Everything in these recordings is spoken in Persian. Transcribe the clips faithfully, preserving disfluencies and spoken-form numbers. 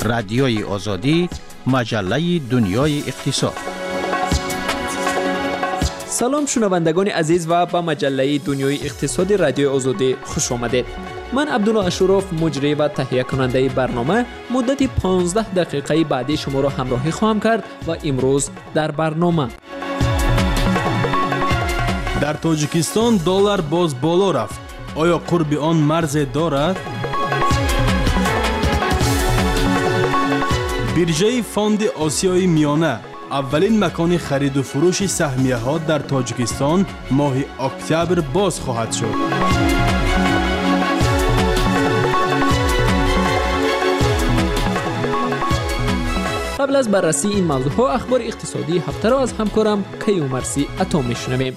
رادیوی آزادی، مجله دنیای اقتصاد. سلام شنوندگان عزیز و به مجله دنیای اقتصاد رادیوی آزادی خوش آمدید. من عبدالله اشرف مجری و تهیه کننده برنامه مدت پانزده دقیقه بعدی شما را همراهی خواهم کرد و امروز در برنامه در تاجیکستان دلار باز بالا رفت. آیا قرب آن مرز دارد؟ بیرژه فاند آسیای میانه اولین مکان خرید و فروش سهمیه ها در تاجیکستان ماه اکتبر باز خواهد شد. قبل از بررسی این موضوع ها اخبار اقتصادی هفته را از همکارم کیومرثی عطا میشنویم.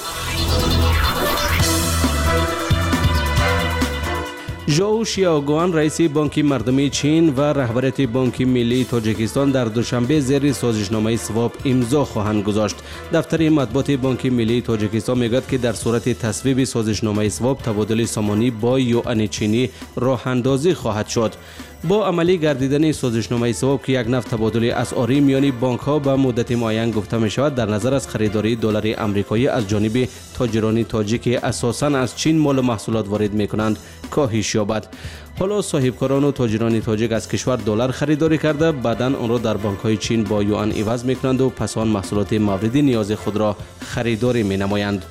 ژائو شیاگوان رئیس بانک مردمی چین و رهبریت بانک ملی تاجیکستان در دوشنبه زیر سازشنامه سواب امضا خواهند گذاشت. دفتر مطبوعات بانک ملی تاجیکستان میگوید که در صورت تصویب سازشنامه سواب تبادل سامانی با یوآن چینی راه اندازی خواهد شد. با عملی گردیدن سازشنامه سواب که یک نوع تبادل اسعاری میان بانک ها به مدت معین گفته می شود، در نظر از خریداری دلار آمریکایی از جانب تاجران تاجیک که اساساً از چین مال و محصولات وارد می کنند کاهش یابد. حالا صاحبکاران و تاجران تاجیک از کشور دلار خریداری کرده بعداً آن را در بانک های چین با یوآن عوض می کنند و پس آن محصولات مورد نیاز خود را خریداری می نمایند.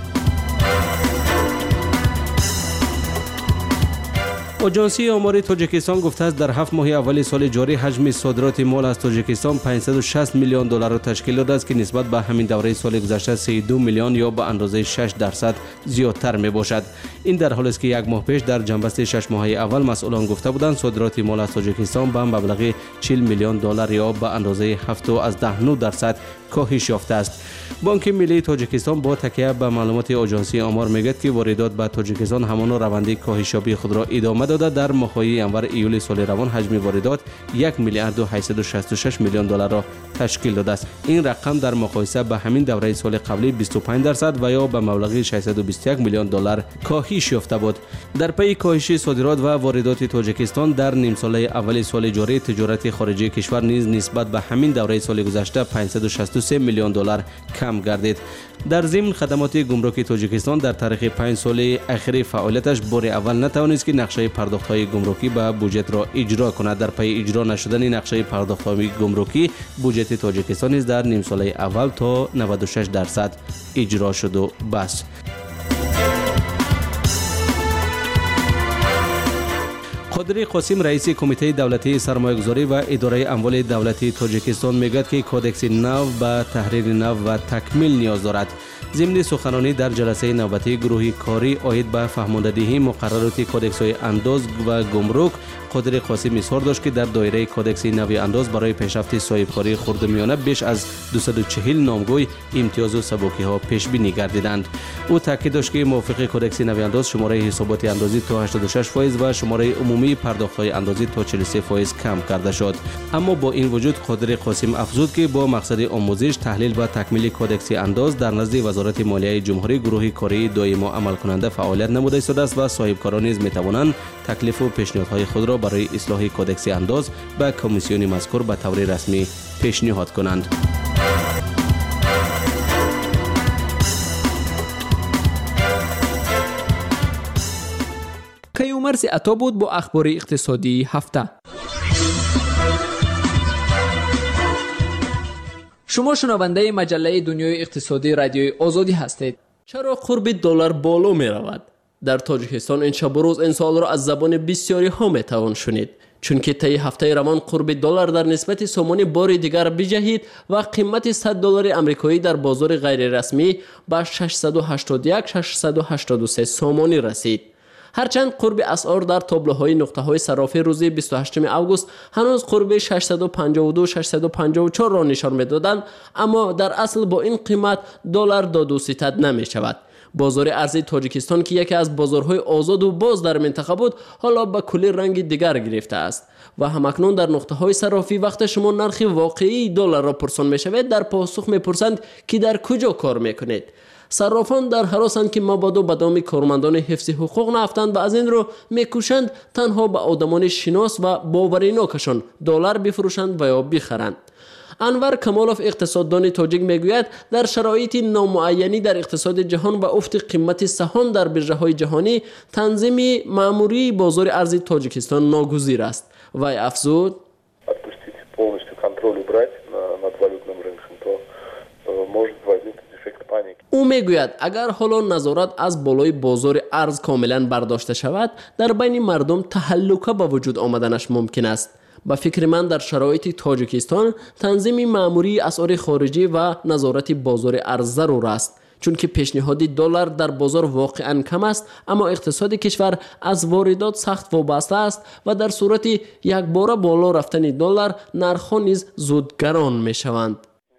آژانسی آمار تاجیکستان گفته است در هفت ماه اول سال جاری حجم صادرات مال از تاجیکستان پانصد و شصت میلیون دلار را تشکیل داده است که نسبت به همین دوره سال گذشته سی و دو میلیون یا به اندازه شش درصد زیادتر می باشد. این در حالی است که یک ماه پیش در جنبست شش ماهه اول مسئولان گفته بودند صادرات مال از تاجیکستان به مبلغ چهل میلیون دلار یا به اندازه هفت و ده درصد کاهش یافته است. بانک ملی تاجیکستان با تکیه به معلومات آژانسی آمار میگوید که واردات به تاجیکستان همان روند کاهش یابی خود را ادامه داده. در ماه‌های ینور ایول سال روان حجم واردات یک میلیارد و هشتصد و شصت و شش میلیون دلار را تشکیل داده است. این رقم در مقایسه با همین دوره سال قبلی بیست و پنج درصد و یا به مبلغ ششصد و بیست و یک میلیون دلار کاهش یافته بود. در پی کاهش صادرات و واردات تاجیکستان در نیم ساله اول سال جاری تجارت خارجی کشور نیز نسبت به همین دوره سال گذشته پانصد و شصت و سه میلیون دلار کم گردید. در ضمن خدمات گمرکی تاجیکستان در تاریخ پنج سال اخیر فعالیتش بار اول نتوانست که نقشه پرداخت‌های گمرکی به بودجه را اجرا کند. در پی اجرا نشدن نقشه پرداخت‌های گمرکی بودجه تاجیکستان نیز در نیم سال اول تا نود و شش درصد اجرا شد و بس. قادری قاسم رئیس کمیته دولتی سرمایه‌گذاری و اداره اموال دولتی تاجیکستان میگوید که کودکس نو به تحریر نو و تکمیل نیاز دارد. ضمن سخنرانی در جلسه نوبتی گروه کاری عاید به فهماندهی مقررات کودکس های انداز و گمرک، قادری قاسم اظهار داشت که در دایره کودکس نو انداز برای پیشرفت صاحبکاری خردمیانه بیش از دویست و چهل نامگوی امتیاز و سبکی ها پیش بینی گردیدند. او تاکید داشت که موافق کودکس نو انداز شماره حسابات اندازی تا هشتاد و شش درصد و شماره عمومی پرداخت های اندازی تا چهل و سه درصد کم کرده شد. اما با این وجود قادری قاسم افزود که با مقصد آموزش، تحلیل و تکمیل کودکس انداز در نزد وزارت مالیه جمهوری گروه کاری دائما عمل کننده فعالیت نموده ایستاده است و صاحبکاران نیز میتوانند تکلیف و پیشنهادهای خود را برای اصلاح کودکس انداز به کمیسیون مذکور به طور رسمی پیشنهاد کنند. کیومرثی عطا بود با اخبار اقتصادی هفته. شما شنونده مجله دنیای اقتصادی رادیوی آزادی هستید. چرا قرب دلار بالا می رود؟ در تاجیکستان این شب و روز این سوال را از زبان بسیاری ها می توان شنید، چون که طی هفته روان قرب دلار در نسبت سومانی بار دیگر بجهید و قیمت صد دلار آمریکایی در بازار غیر رسمی به ششصد و هشتاد و یک تا ششصد و هشتاد و سه سومانی رسید. هرچند قرب اسعار در تابلوهای نقطه‌های صرافی روز بیست و هشتم آگوست هنوز قرب ششصد و پنجاه و دو تا ششصد و پنجاه و چهار را نشان می‌دادند، اما در اصل با این قیمت دلار داد و ستد نمی‌شود. بازار ارزی تاجیکستان که یکی از بازارهای آزاد و باز در منطقه بود، حالا به کلی رنگ دیگر گرفته است و همکنون در نقطه‌های صرافی وقت شما نرخ واقعی دلار را پرسان می‌شوید، در پاسخ می‌پرسند که در کجا کار می‌کنید. صرافان در هراسند که مبادا به دام کارمندان حفظ حقوق نرفتند و از این رو میکوشند تنها به آدمان شناس و باوریناکشان دلار بفروشند و یا بخرند. انور کمالوف اقتصاددان تاجیک میگوید در شرایط نامعینی در اقتصاد جهان و افت قیمت سهام در برج‌های جهانی تنظیم مأموری بازار ارز تاجیکستان ناگزیر است. وی افزود او میگوید اگر حالا نظارت از بالای بازار ارز کاملا برداشته شود در بین مردم تهلکه به وجود آمدنش ممکن است. به فکر من در شرایط تاجیکستان تنظیم مأموری اسعار خارجی و نظارت بازار ارز ضرور است، چون که پیشنهاد دلار در بازار واقعا کم است اما اقتصاد کشور از واردات سخت وابسته است و در صورت یک بار بالا رفتن دلار نرخ‌ها نیز زود گران می شوند.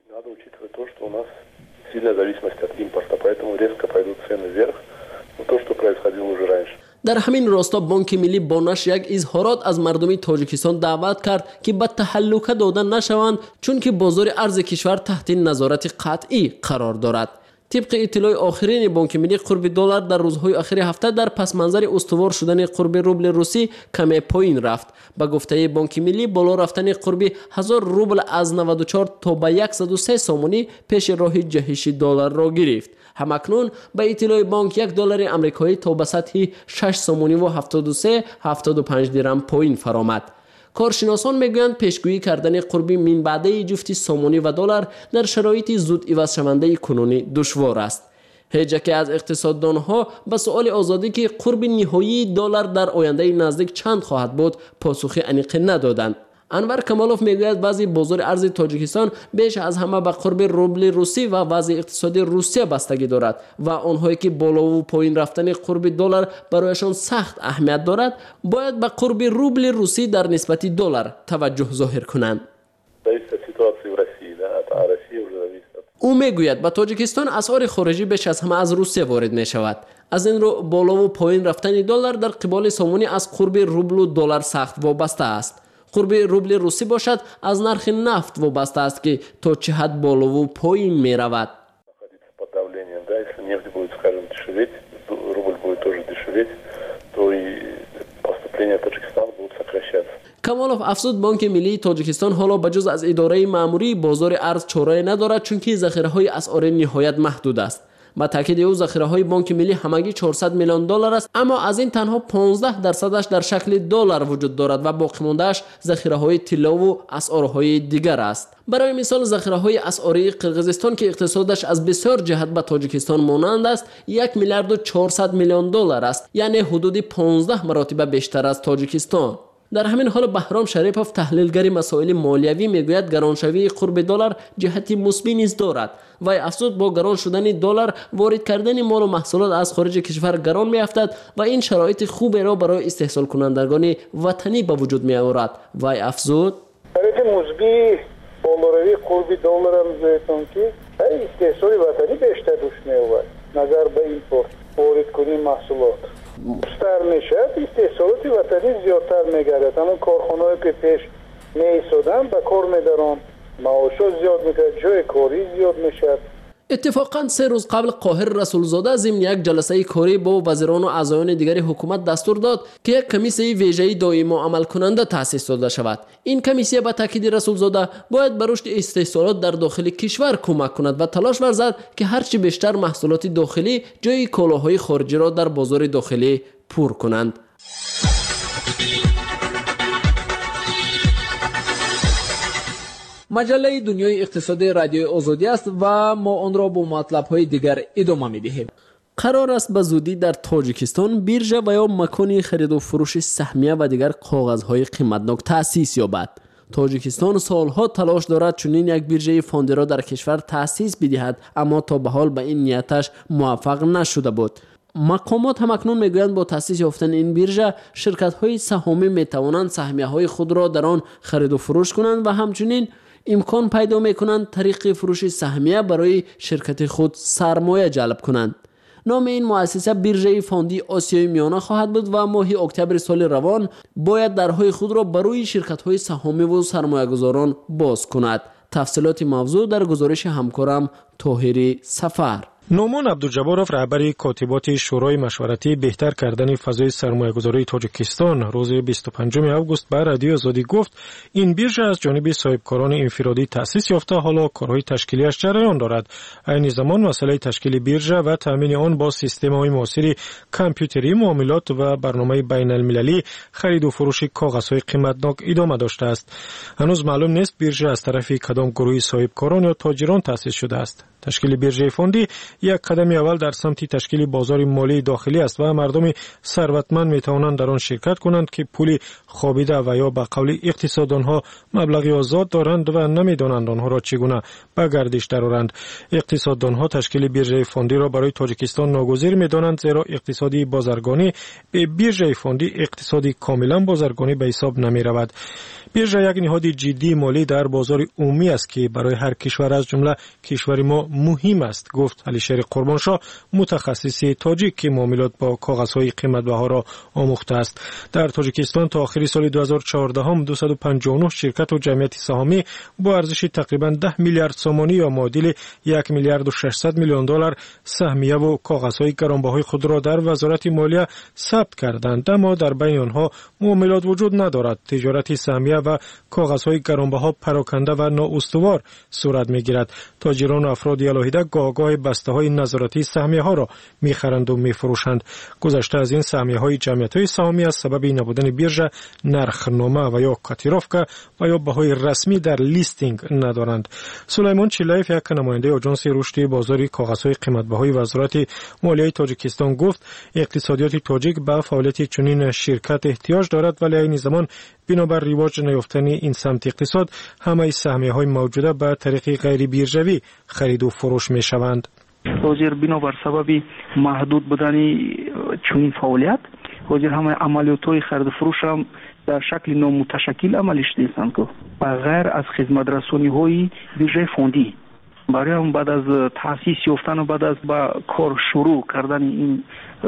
در همین راستا بانک ملی با نشر یک اظهارات از مردم تاجیکستان دعوت کرد که به تهلکه دادن نشوند چون که بازار ارز کشور تحت نظارت قطعی قرار دارد. طبق اطلاع آخرین بانک ملی قرب دلار در روزهای اخیر هفته در پس منظر استوار شدن قرب روبل روسی کمی پایین رفت. با گفته بانک ملی بالا رفتن قرب هزار روبل از نود و چهار تا به صد و سه سامانی پیش راه جهش دلار را گرفت. همکنون به اطلاع بانک یک دلار آمریکایی تا به سطح شش سامانی و هفتاد و سه هفتاد و پنج درم پایین فرآمد. کارشناسان میگویند پیشگویی کردن قرب من بعده جفت سامانی و دلار در شرایط زود عوض شونده کنونی دشوار است. هیچ که از اقتصاددانها به سؤال آزادی که قرب نهایی دلار در آینده نزدیک چند خواهد بود پاسخ عمیق ندادند. انور کمالوف میگوید وضع بازار ارز تاجیکستان بیش از همه به قرب روبل روسی و وضع اقتصادی روسیه بستگی دارد و آنهایی که بالا و پایین رفتن قرب دلار برایشان سخت اهمیت دارد باید به قرب روبل روسی در نسبت دلار توجه ظاهر کنند. او میگوید به تاجیکستان اسعار خارجی بیش از همه از روسیه وارد می شود. از این رو بالا و پایین رفتن دلار در قبال سامانی از قرب روبل و دلار سخت وابسته است. قرب روبل روسی باشد از نرخ نفت وابسته است که تا چه حد بالا و پایین می رود. کمالوف افزود بانک ملی تاجیکستان حالا بجز از اداره مأموری بازار ارز چاره ندارد چون که ذخیره های اسعار نهایت محدود است. با تاکید او ذخیره های بانک ملی همگی چهارصد میلیون دلار است اما از این تنها پانزده درصدش در شکل دلار وجود دارد و باقی مونده‌اش ذخیره های طلا و اسعارهای دیگر است. برای مثال ذخیره های اسعاری قرقیزستان که اقتصادش از بسیار جهت به تاجیکستان مانند است یک میلیارد و چهارصد میلیون دلار است، یعنی حدود پانزده مرتبه بیشتر از تاجیکستان. در همین حال بهرام شریفوف تحلیلگر مسائل مالیوی میگوید گرانشوی قرب دلار جهت مثبت نیز دارد و افزود با گران شدن دلار وارد کردن مال و محصولات از خارج کشور گران میافتد و این شرایط خوبی را برای استحصال کنندگان وطنی به وجود می آورد. و افزود شرایط مثبت بالاروی قرب دلار هم زیتون که استحصال وطنی بیشتر روش می آورد نظر به ایمپورت وارد کنی محصولات بیشتر میشه، استحصالات وطنی زیادتر میگردد. همون کارخانه‌های که پیش میایستادن به کار میدارن، معاشات زیاد میشه، جای کاری زیاد میشه. اتفاقا سه روز قبل قاهر رسولزاده ضمن یک جلسه کاری با وزیران و اعضایان دیگر حکومت دستور داد که یک کمیسیه ویژه‌ای دائم عمل کننده تأسیس داده شود. این کمیسیه به تاکید رسولزاده باید به رشد استحصالات در داخل کشور کمک کند و تلاش ورزد که هرچی بیشتر محصولات داخلی جای کالاهای خارجی را در بازار داخلی پر کنند. مجله دنیای اقتصادی رادیو آزادی است و ما آن را با مطلب‌های دیگر ادامه می‌دهیم. قرار است به زودی در تاجیکستان بیرژه و یا مکانی خرید و فروش سهمیه و دیگر کاغذهای قیمتناک تأسیس یابد. تاجیکستان سالها تلاش دارد چنین یک بیرژه فاندی را در کشور تأسیس بدهد اما تا به حال به این نیتش موفق نشده بود. مقامات هم اکنون میگویند با تأسیس یافتن این بیرژه شرکت‌های سهامی میتوانند سهمیه‌های خود را در آن خرید و فروش کنند و همچنین امکان پیدا میکنند طریق فروش سهمیه برای شرکت خود سرمایه جلب کنند. نام این مؤسسه بیرژه فاندی آسیای میانه خواهد بود و ماه اکتبر سال روان باید درهای خود را برای شرکت‌های سهامی و سرمایه‌گذاران باز کند. تفصیلات موضوع در گزارش همکارم طاهری سفر. نومان عبدالجبارов رهبر کاتبات شورای مشورتی بهتر کردن فضای سرمایه‌گذاری تاجیکستان روز بیست و پنجم آگوست به رادیو آزادی گفت این بیرژه از جانب صاحبکاران انفرادی تأسیس یافته، حالا کارهای تشکیلیش جریان دارد. عین زمان مسئله تشکیل بیرژه و تامین آن با سیستم‌های معاصر کامپیوتری، معاملات و برنامه بین‌المللی خرید و فروش کاغذهای قیمتناک ادامه داشته است. هنوز معلوم نیست بیرژه از طرف کدام گروه صاحبکاران یا تاجران تأسیس شده است. تشکیل بیرژه فوندی یک قدم اول در سمت تشکیل بازار مالی داخلی است و مردم ثروتمند می توانند در آن شرکت کنند که پول خوابیده و یا به قول اقتصاددانها مبلغی آزاد دارند و نمی دانند آنها را چگونه به گردش درآورند. اقتصاددانها تشکیل بیرژه فوندی را برای تاجیکستان ناگزیر می دانند، زیرا اقتصادی بازرگانی به بیرژه فوندی اقتصادی کاملا بازرگانی به حساب نمی رود. بیرژه یک نهاد جدی مالی در بازار عمومی است که برای هر کشور از جمله کشور ما مهم است، گفت علیشیر قربانشاه، متخصص تاجیک که معاملات با کاغذهای قیمت‌بها را آموخته است. در تاجیکستان تا آخر سال دو هزار و چهارده هم دویست و پنجاه و نه شرکت و جمعیت سهامی با ارزش تقریبا ده میلیارد سومانی یا معادل یک میلیارد و ششصد میلیون دلار سهمیه و کاغذهای گرانبهای خود را در وزارت مالیه ثبت کردند، اما در بین آنها معاملات وجود ندارد. تجارت سهمیه و کاغذهای گرانبها پراکنده و نااستوار صورت می‌گیرد. تاجران و افراد علاهیده گاهگاه بسته‌های نظارتی سهمیه‌ها را می‌خرند و می‌فروشند. گذشته از این سهمیه‌های جمعیت‌های سهامی از سبب نبودن بیرژه، نرخنامه و یا کاتیروفکا و یا بهای رسمی در لیستینگ ندارند. سلیمان چیلایف، یک نماینده آژانس رشد بازار کاغذهای قیمت‌بهای وزارت مالیه تاجیکستان، گفت اقتصادیات تاجیک به فعالیت چنین شرکت احتیاج دارد، ولی این زمان بنابر رواج نیافتن این سمت اقتصاد همه سهمیه‌های موجوده به طریق غیر بیرژوی خرید و فروش می‌شوند. حاضر بنابر سبب محدود بودن چنین فعالیت، حاضر همه عملیات‌های خرید و فروش هم در شکل نامتشکل عملش نیستند که بغیر از خدمت رسانی‌های بیرژه فوندی برای هم بعد از تأسیس یافتن و بعد از با کار شروع کردن این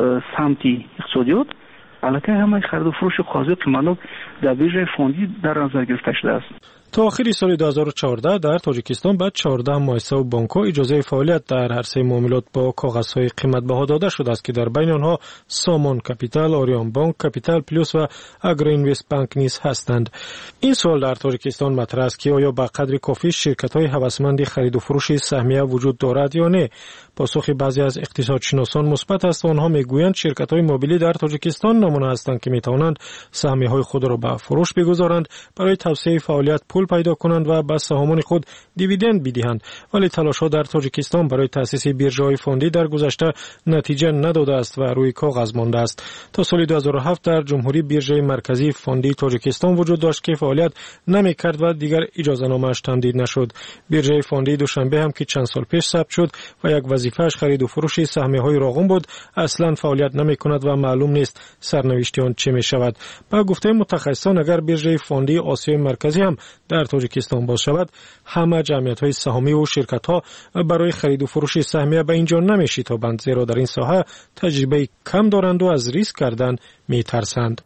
سمت اقتصادیات علاقه همه خرید و فروش کاغذ قیمتناک در بیرژه فوندی در نظر گرفته شده است. تا آخر سال دو هزار و چهارده در تاجیکستان بعد چهارده مؤسسه و بانک‌ها اجازه فعالیت در عرصه معاملات با کاغذهای قیمت‌بها داده شده است که در بین آنها سامان کپیتال، آریان بانک، کپیتال پلوس و اگرو اینوست بانک نیز هستند. این سوال در تاجیکستان مطرح است که آیا به قدر کافی شرکت‌های هوسمند خرید و فروش سهمیه وجود دارد یا نه. پاسخ بعضی از اقتصادشناسان مثبت است و آنها میگویند شرکت‌های موبیلی در تاجیکستان نمونه هستند که میتوانند سهمیه‌های خود را به فروش بگذارند، برای توسعه فعالیت پول پیدا کنند و به سهامان خود دیویدند بدهند. ولی تلاش‌ها در تاجیکستان برای تأسیس بیرژه‌های فوندی در گذشته نتیجه نداده است و روی کاغذ مانده است. تا سال دو هزار و هفت در جمهوری بیرژه مرکزی فوندی تاجیکستان وجود داشت که فعالیت نمی‌کرد و دیگر اجازه‌نامه‌اش تمدید نشد. بیرژه فوندی دوشنبه هم که چند سال پیش ثبت شد و یک وظیفه‌اش خرید و فروش سهمیه‌های راغون بود، اصلاً فعالیت نمی‌کند و معلوم نیست سرنوشت آن چه می‌شود. با گفته متخصصان اگر بیرژه فوندی آسیای مرکزی هم در تاجیکستان باز شود، همه جمعیت‌های سهامی و شرکت‌ها برای خرید و فروش سهمیه به اینجا نمی‌شتابند، زیرا در این ساحه تجربه کم دارند و از ریسک کردن می‌ترسند.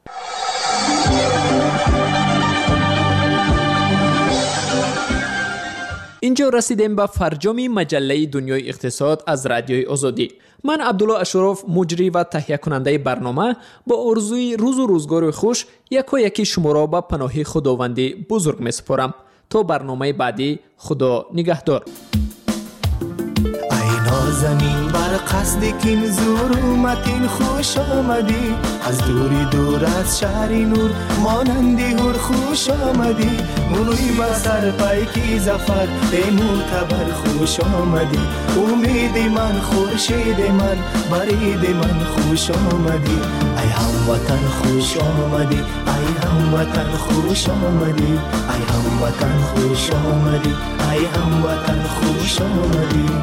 اینجا رسیدیم به فرجام مجله دنیای اقتصاد از رادیوی آزادی. من عبدالله اشرف، مجری و تهیه کننده برنامه، با آرزوی روز و روزگار خوش یک و یکی شما را به پناه خداوندی بزرگ می‌سپارم. تا برنامه بعدی، خدا نگهدار. نازنین بر قصد کین زور اومدین، خوش آمدی از دوری دور از شهر نور، مانندی هر خوش آمدی منوی بسر پیکی زفر ای معتبر خوش آمدی، امید من خورشید من برید من خوش آمدی، ای هموطن خوش آمدی، ای هموطن خوش آمدی، ای هموطن خوش آمدی، ای هموطن خوش آمدی.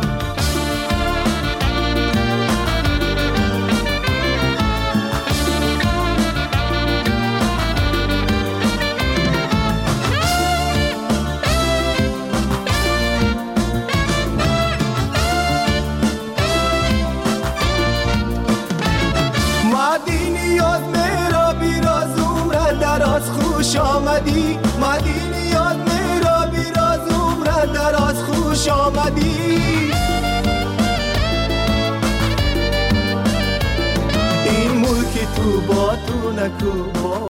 خوش آمدی مدینی یاد میرا بیراز عمر دراز خوش آمدی، که تو با تو نکو